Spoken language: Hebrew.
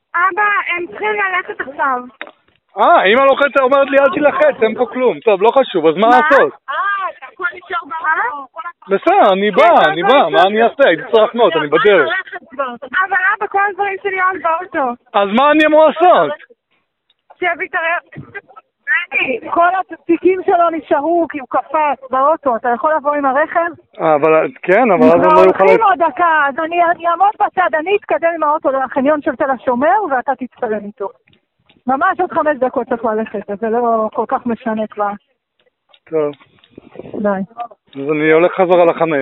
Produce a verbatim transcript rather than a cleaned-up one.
אבא, הם צריכים ללכת עכשיו. אה, אמא לוחצת, אומרת לי אל תילחץ, אין פה כלום. טוב, לא חשוב, אז מה לעשות? אה, הכל נשאר באוטו. בסדר, אני בא, אני בא, מה אני אעשה? הייתי צריך לחנות, אני בדרך. אבל אבא, כל הדברים שלי עוד באוטו. אז מה אני אמור לעשות? שבי תראה. כל התיקים שלו נשארו כי הוא קפץ באוטו, אתה יכול לבוא עם הרכב? אבל כן, אבל אז אני לא יוכל... הולכים עוד דקה, אז אני אעמוד בצד, אני אתקדם עם האוטו לחניון של תל השומר ואתה תצטלם איתו. ממש עוד חמש דקות צריך ללכת, אז זה לא כל כך משנה כבר. טוב. די. אז אני הולך חזרה לחניה.